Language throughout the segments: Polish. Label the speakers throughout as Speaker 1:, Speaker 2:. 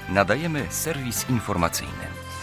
Speaker 1: Nadajemy serwis informacyjny.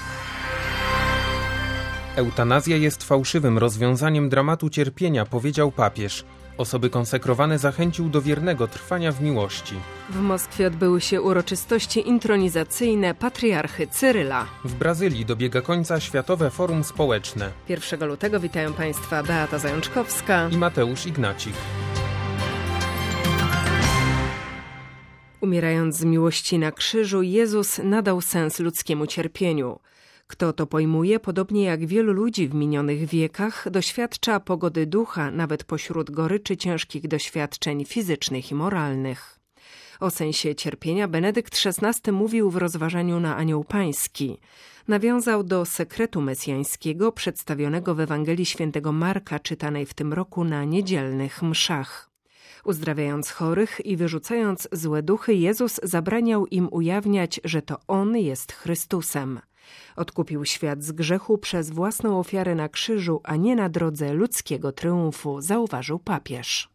Speaker 2: Eutanazja jest fałszywym rozwiązaniem dramatu cierpienia, powiedział papież. Osoby konsekrowane zachęcił do wiernego trwania w miłości.
Speaker 3: W Moskwie odbyły się uroczystości intronizacyjne patriarchy Cyryla.
Speaker 2: W Brazylii dobiega końca Światowe Forum Społeczne.
Speaker 3: 1 lutego witają Państwa Beata Zajączkowska
Speaker 2: i Mateusz Ignacik.
Speaker 3: Umierając z miłości na krzyżu, Jezus nadał sens ludzkiemu cierpieniu. Kto to pojmuje, podobnie jak wielu ludzi w minionych wiekach, doświadcza pogody ducha, nawet pośród goryczy ciężkich doświadczeń fizycznych i moralnych. O sensie cierpienia Benedykt XVI mówił w rozważaniu na Anioł Pański. Nawiązał do sekretu mesjańskiego przedstawionego w Ewangelii Świętego Marka, czytanej w tym roku na niedzielnych mszach. Uzdrawiając chorych i wyrzucając złe duchy, Jezus zabraniał im ujawniać, że to On jest Chrystusem. Odkupił świat z grzechu przez własną ofiarę na krzyżu, a nie na drodze ludzkiego triumfu, zauważył papież.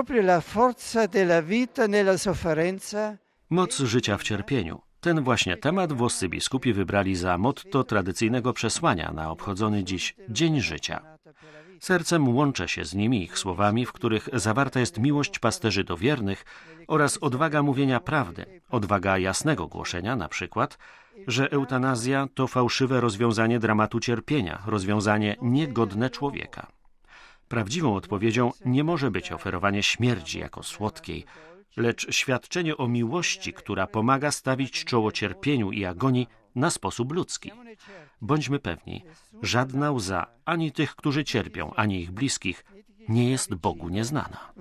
Speaker 4: Moc życia w cierpieniu. Ten właśnie temat włoscy biskupi wybrali za motto tradycyjnego przesłania na obchodzony dziś Dzień Życia. Sercem łączę się z nimi ich słowami, w których zawarta jest miłość pasterzy do wiernych oraz odwaga mówienia prawdy, odwaga jasnego głoszenia, na przykład, że eutanazja to fałszywe rozwiązanie dramatu cierpienia, rozwiązanie niegodne człowieka. Prawdziwą odpowiedzią nie może być oferowanie śmierci jako słodkiej, lecz świadczenie o miłości, która pomaga stawić czoło cierpieniu i agonii na sposób ludzki. Bądźmy pewni, żadna łza ani tych, którzy cierpią, ani ich bliskich nie jest Bogu nieznana.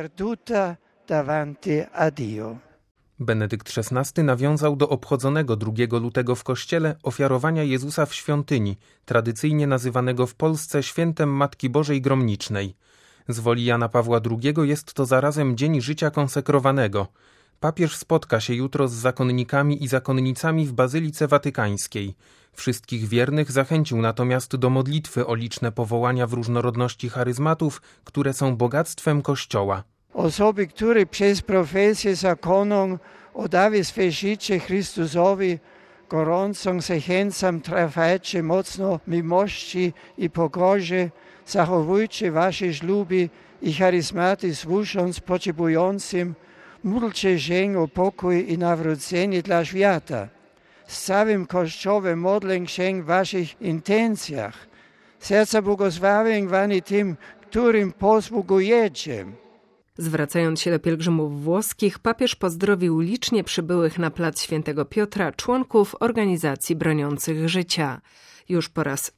Speaker 2: Benedykt XVI nawiązał do obchodzonego 2 lutego w kościele ofiarowania Jezusa w świątyni, tradycyjnie nazywanego w Polsce świętem Matki Bożej Gromnicznej. Z woli Jana Pawła II jest to zarazem Dzień Życia Konsekrowanego. Papież spotka się jutro z zakonnikami i zakonnicami w Bazylice Watykańskiej. Wszystkich wiernych zachęcił natomiast do modlitwy o liczne powołania w różnorodności charyzmatów, które są bogactwem Kościoła.
Speaker 5: Osoby, które przez profesję zakonu oddały swe życie Chrystusowi, gorącą zachęcam, trwajcie mocno miłości i pokorze, zachowujcie wasze śluby i charyzmaty służąc potrzebującym, módlcie się o pokój i nawrócenie dla świata. Z całym Kościołem modlę się w waszych intencjach. Serca błogosławię wam tym, którym posługujecie.
Speaker 3: Zwracając się do pielgrzymów włoskich, papież pozdrowił licznie przybyłych na plac Świętego Piotra członków organizacji broniących życia. Już po raz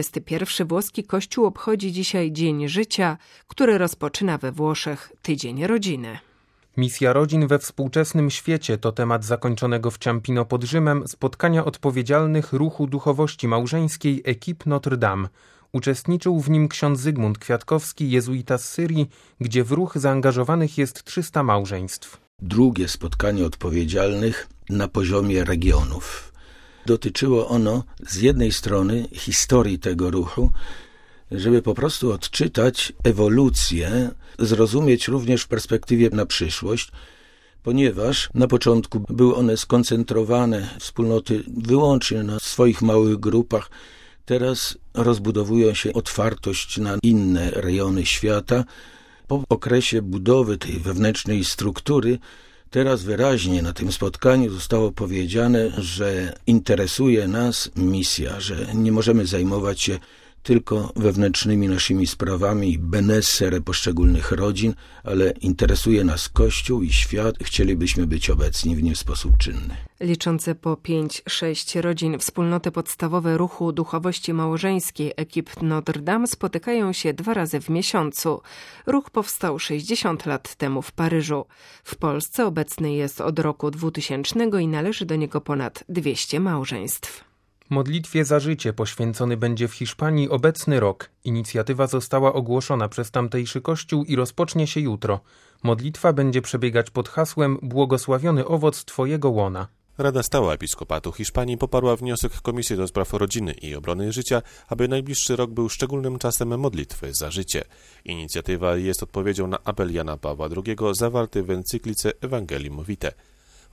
Speaker 3: 31 włoski Kościół obchodzi dzisiaj Dzień Życia, który rozpoczyna we Włoszech Tydzień Rodziny.
Speaker 2: Misja rodzin we współczesnym świecie to temat zakończonego w Ciampino pod Rzymem spotkania odpowiedzialnych ruchu duchowości małżeńskiej Equipe Notre Dame. Uczestniczył w nim ksiądz Zygmunt Kwiatkowski, jezuita z Syrii, gdzie w ruch zaangażowanych jest 300 małżeństw.
Speaker 6: Drugie spotkanie odpowiedzialnych na poziomie regionów. Dotyczyło ono z jednej strony historii tego ruchu, żeby po prostu odczytać ewolucję, zrozumieć również w perspektywie na przyszłość, ponieważ na początku były one skoncentrowane, wspólnoty wyłącznie na swoich małych grupach. Teraz rozbudowują się otwartość na inne rejony świata. Po okresie budowy tej wewnętrznej struktury, teraz wyraźnie na tym spotkaniu zostało powiedziane, że interesuje nas misja, że nie możemy zajmować się tylko wewnętrznymi naszymi sprawami i benessere poszczególnych rodzin, ale interesuje nas Kościół i świat. Chcielibyśmy być obecni w nim w sposób czynny.
Speaker 3: Liczące po 5-6 rodzin wspólnoty podstawowe ruchu duchowości małżeńskiej Equipe Notre Dame spotykają się 2 razy w miesiącu. Ruch powstał 60 lat temu w Paryżu. W Polsce obecny jest od roku 2000 i należy do niego ponad 200 małżeństw.
Speaker 2: Modlitwie za życie poświęcony będzie w Hiszpanii obecny rok. Inicjatywa została ogłoszona przez tamtejszy kościół i rozpocznie się jutro. Modlitwa będzie przebiegać pod hasłem Błogosławiony owoc Twojego łona.
Speaker 7: Rada Stała Episkopatu Hiszpanii poparła wniosek Komisji do Spraw Rodziny i Obrony Życia, aby najbliższy rok był szczególnym czasem modlitwy za życie. Inicjatywa jest odpowiedzią na apel Jana Pawła II zawarty w encyklice Evangelium Vitae.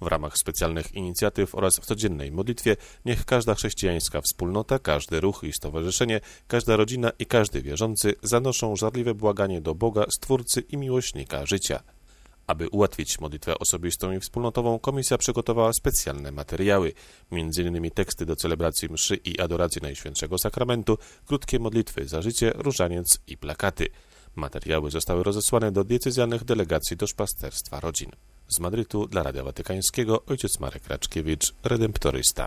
Speaker 7: W ramach specjalnych inicjatyw oraz w codziennej modlitwie niech każda chrześcijańska wspólnota, każdy ruch i stowarzyszenie, każda rodzina i każdy wierzący zanoszą żarliwe błaganie do Boga, Stwórcy i Miłośnika życia. Aby ułatwić modlitwę osobistą i wspólnotową, komisja przygotowała specjalne materiały, m.in. teksty do celebracji mszy i adoracji Najświętszego Sakramentu, krótkie modlitwy za życie, różaniec i plakaty. Materiały zostały rozesłane do diecezjalnych delegacji duszpasterstwa rodzin. Z Madrytu dla Radia Watykańskiego ojciec Marek Raczkiewicz, redemptorysta.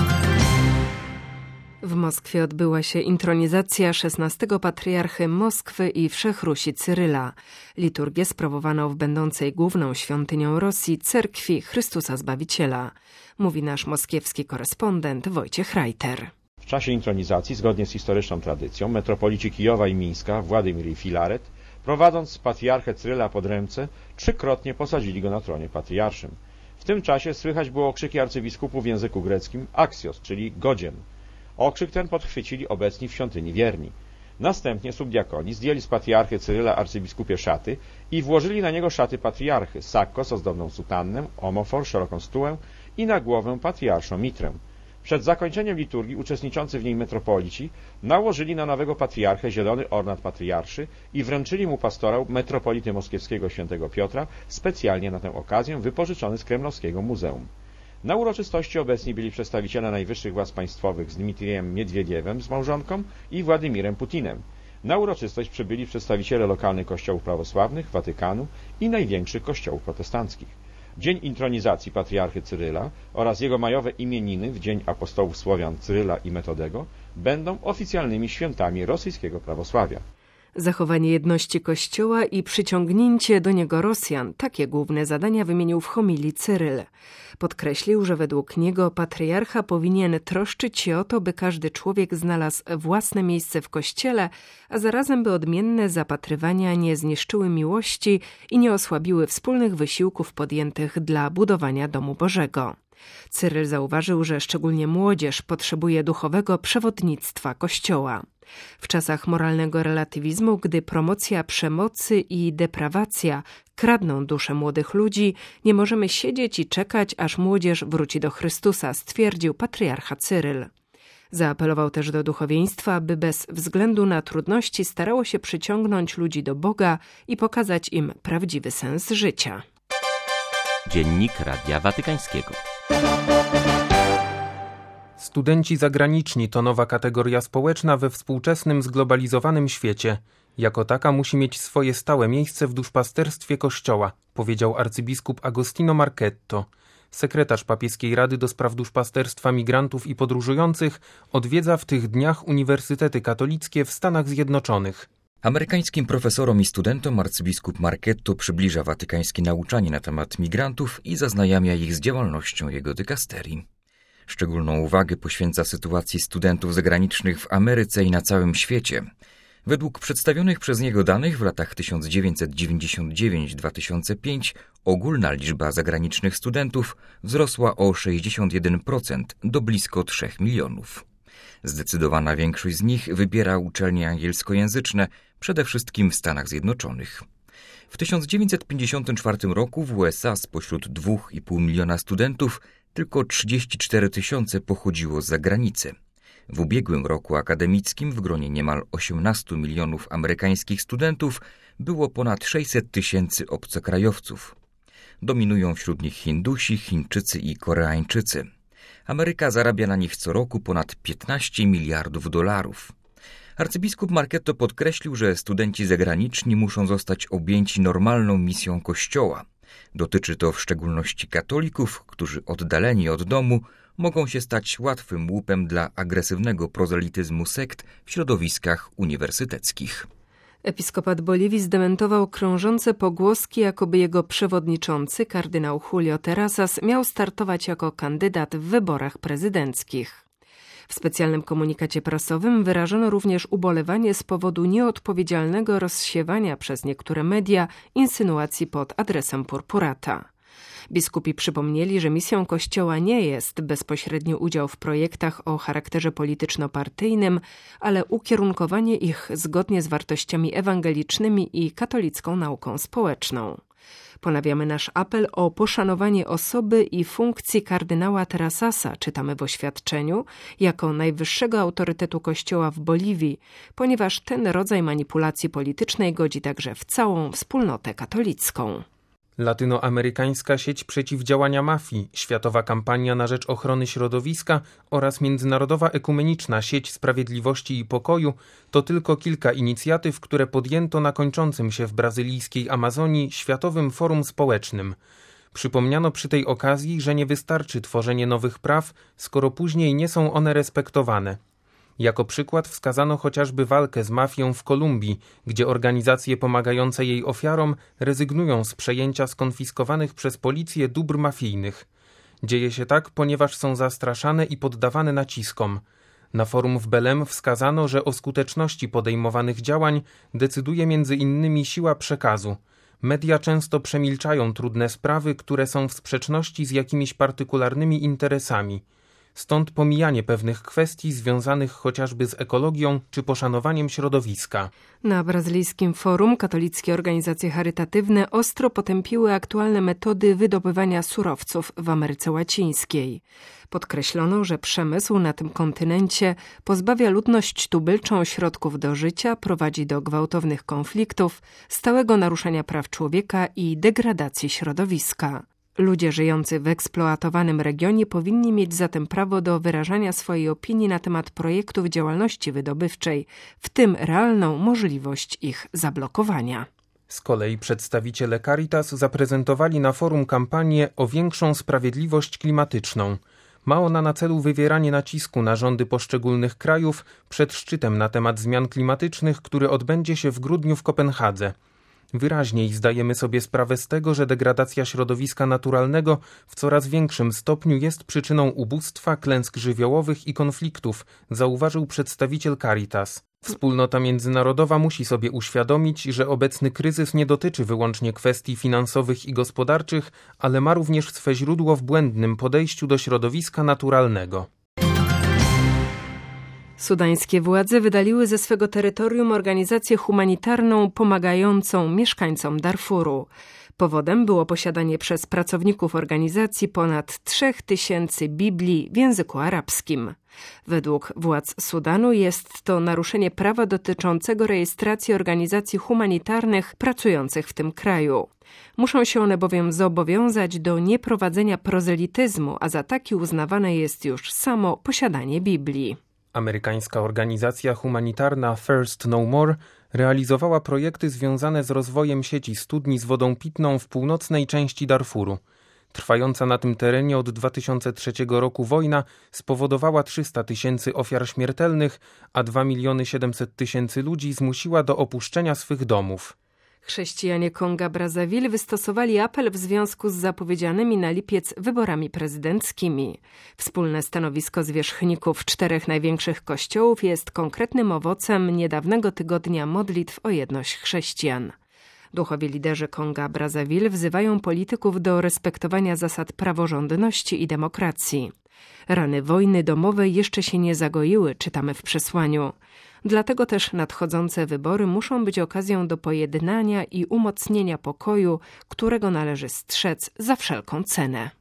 Speaker 3: W Moskwie odbyła się intronizacja 16 patriarchy Moskwy i Wszechrusi Cyryla. Liturgię sprawowano w będącej główną świątynią Rosji cerkwi Chrystusa Zbawiciela. Mówi nasz moskiewski korespondent Wojciech Reiter.
Speaker 8: W czasie intronizacji, zgodnie z historyczną tradycją, metropolici Kijowa i Mińska, Władimir i Filaret, prowadząc patriarchę Cyryla pod ręce, trzykrotnie posadzili go na tronie patriarszym. W tym czasie słychać było okrzyki arcybiskupów w języku greckim axios, czyli godzien. Okrzyk ten podchwycili obecni w świątyni wierni. Następnie subdiakoni zdjęli z patriarchy Cyryla arcybiskupie szaty i włożyli na niego szaty patriarchy, sakko z ozdobną sutannę, omofor, szeroką stułę i na głowę patriarszą mitrę. Przed zakończeniem liturgii uczestniczący w niej metropolici nałożyli na nowego patriarchę zielony ornat patriarszy i wręczyli mu pastorał metropolity moskiewskiego świętego Piotra, specjalnie na tę okazję wypożyczony z kremlowskiego muzeum. Na uroczystości obecni byli przedstawiciele najwyższych władz państwowych z Dmitrijem Miedwiediewem z małżonką i Władimirem Putinem. Na uroczystość przybyli przedstawiciele lokalnych kościołów prawosławnych, Watykanu i największych kościołów protestanckich. Dzień intronizacji patriarchy Cyryla oraz jego majowe imieniny w Dzień Apostołów Słowian Cyryla i Metodego będą oficjalnymi świętami rosyjskiego prawosławia.
Speaker 3: Zachowanie jedności Kościoła i przyciągnięcie do niego Rosjan – takie główne zadania wymienił w homilii Cyryl. Podkreślił, że według niego patriarcha powinien troszczyć się o to, by każdy człowiek znalazł własne miejsce w Kościele, a zarazem by odmienne zapatrywania nie zniszczyły miłości i nie osłabiły wspólnych wysiłków podjętych dla budowania domu Bożego. Cyryl zauważył, że szczególnie młodzież potrzebuje duchowego przewodnictwa Kościoła. W czasach moralnego relatywizmu, gdy promocja przemocy i deprawacja kradną duszę młodych ludzi, nie możemy siedzieć i czekać, aż młodzież wróci do Chrystusa, stwierdził patriarcha Cyryl. Zaapelował też do duchowieństwa, aby bez względu na trudności starało się przyciągnąć ludzi do Boga i pokazać im prawdziwy sens życia.
Speaker 1: Dziennik Radia Watykańskiego.
Speaker 2: Studenci zagraniczni to nowa kategoria społeczna we współczesnym, zglobalizowanym świecie. Jako taka musi mieć swoje stałe miejsce w duszpasterstwie Kościoła, powiedział arcybiskup Agostino Marchetto. Sekretarz Papieskiej Rady do Spraw Duszpasterstwa Migrantów i Podróżujących odwiedza w tych dniach uniwersytety katolickie w Stanach Zjednoczonych.
Speaker 9: Amerykańskim profesorom i studentom arcybiskup Marchetto przybliża watykańskie nauczanie na temat migrantów i zaznajamia ich z działalnością jego dykasterii. Szczególną uwagę poświęca sytuacji studentów zagranicznych w Ameryce i na całym świecie. Według przedstawionych przez niego danych w latach 1999-2005 ogólna liczba zagranicznych studentów wzrosła o 61% do blisko 3 milionów. Zdecydowana większość z nich wybiera uczelnie angielskojęzyczne, przede wszystkim w Stanach Zjednoczonych. W 1954 roku w USA spośród 2,5 miliona studentów tylko 34 000 pochodziło z zagranicy. W ubiegłym roku akademickim w gronie niemal 18 milionów amerykańskich studentów było ponad 600 000 obcokrajowców. Dominują wśród nich Hindusi, Chińczycy i Koreańczycy. Ameryka zarabia na nich co roku ponad $15 miliardów. Arcybiskup Marchetto podkreślił, że studenci zagraniczni muszą zostać objęci normalną misją Kościoła. Dotyczy to w szczególności katolików, którzy oddaleni od domu mogą się stać łatwym łupem dla agresywnego prozelityzmu sekt w środowiskach uniwersyteckich.
Speaker 3: Episkopat Boliwii zdementował krążące pogłoski, jakoby jego przewodniczący, kardynał Julio Terrazas, miał startować jako kandydat w wyborach prezydenckich. W specjalnym komunikacie prasowym wyrażono również ubolewanie z powodu nieodpowiedzialnego rozsiewania przez niektóre media insynuacji pod adresem Purpurata. Biskupi przypomnieli, że misją Kościoła nie jest bezpośredni udział w projektach o charakterze polityczno-partyjnym, ale ukierunkowanie ich zgodnie z wartościami ewangelicznymi i katolicką nauką społeczną. Ponawiamy nasz apel o poszanowanie osoby i funkcji kardynała Terrasasa, czytamy w oświadczeniu, jako najwyższego autorytetu Kościoła w Boliwii, ponieważ ten rodzaj manipulacji politycznej godzi także w całą wspólnotę katolicką.
Speaker 2: Latynoamerykańska sieć przeciwdziałania mafii, Światowa kampania na rzecz ochrony środowiska oraz Międzynarodowa Ekumeniczna Sieć Sprawiedliwości i Pokoju to tylko kilka inicjatyw, które podjęto na kończącym się w brazylijskiej Amazonii Światowym Forum Społecznym. Przypomniano przy tej okazji, że nie wystarczy tworzenie nowych praw, skoro później nie są one respektowane. Jako przykład wskazano chociażby walkę z mafią w Kolumbii, gdzie organizacje pomagające jej ofiarom rezygnują z przejęcia skonfiskowanych przez policję dóbr mafijnych. Dzieje się tak, ponieważ są zastraszane i poddawane naciskom. Na forum w Belém wskazano, że o skuteczności podejmowanych działań decyduje między innymi siła przekazu. Media często przemilczają trudne sprawy, które są w sprzeczności z jakimiś partykularnymi interesami. Stąd pomijanie pewnych kwestii związanych chociażby z ekologią czy poszanowaniem środowiska.
Speaker 3: Na brazylijskim forum katolickie organizacje charytatywne ostro potępiły aktualne metody wydobywania surowców w Ameryce Łacińskiej. Podkreślono, że przemysł na tym kontynencie pozbawia ludność tubylczą środków do życia, prowadzi do gwałtownych konfliktów, stałego naruszania praw człowieka i degradacji środowiska. Ludzie żyjący w eksploatowanym regionie powinni mieć zatem prawo do wyrażania swojej opinii na temat projektów działalności wydobywczej, w tym realną możliwość ich zablokowania.
Speaker 2: Z kolei przedstawiciele Caritas zaprezentowali na forum kampanię o większą sprawiedliwość klimatyczną. Ma ona na celu wywieranie nacisku na rządy poszczególnych krajów przed szczytem na temat zmian klimatycznych, który odbędzie się w grudniu w Kopenhadze. Wyraźniej zdajemy sobie sprawę z tego, że degradacja środowiska naturalnego w coraz większym stopniu jest przyczyną ubóstwa, klęsk żywiołowych i konfliktów, zauważył przedstawiciel Caritas. Wspólnota międzynarodowa musi sobie uświadomić, że obecny kryzys nie dotyczy wyłącznie kwestii finansowych i gospodarczych, ale ma również swe źródło w błędnym podejściu do środowiska naturalnego.
Speaker 3: Sudańskie władze wydaliły ze swego terytorium organizację humanitarną pomagającą mieszkańcom Darfuru. Powodem było posiadanie przez pracowników organizacji ponad 3000 Biblii w języku arabskim. Według władz Sudanu jest to naruszenie prawa dotyczącego rejestracji organizacji humanitarnych pracujących w tym kraju. Muszą się one bowiem zobowiązać do nieprowadzenia prozelityzmu, a za taki uznawane jest już samo posiadanie Biblii.
Speaker 2: Amerykańska organizacja humanitarna Thirst No More realizowała projekty związane z rozwojem sieci studni z wodą pitną w północnej części Darfuru. Trwająca na tym terenie od 2003 roku wojna spowodowała 300 000 ofiar śmiertelnych, a 2 700 000 ludzi zmusiła do opuszczenia swych domów.
Speaker 3: Chrześcijanie Konga-Brazzaville wystosowali apel w związku z zapowiedzianymi na lipiec wyborami prezydenckimi. Wspólne stanowisko zwierzchników 4 największych kościołów jest konkretnym owocem niedawnego tygodnia modlitw o jedność chrześcijan. Duchowi liderzy Konga-Brazzaville wzywają polityków do respektowania zasad praworządności i demokracji. Rany wojny domowej jeszcze się nie zagoiły, czytamy w przesłaniu. Dlatego też nadchodzące wybory muszą być okazją do pojednania i umocnienia pokoju, którego należy strzec za wszelką cenę.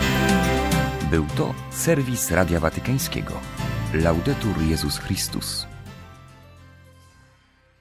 Speaker 9: Był to serwis Radia Watykańskiego. Laudetur Jezus Chrystus.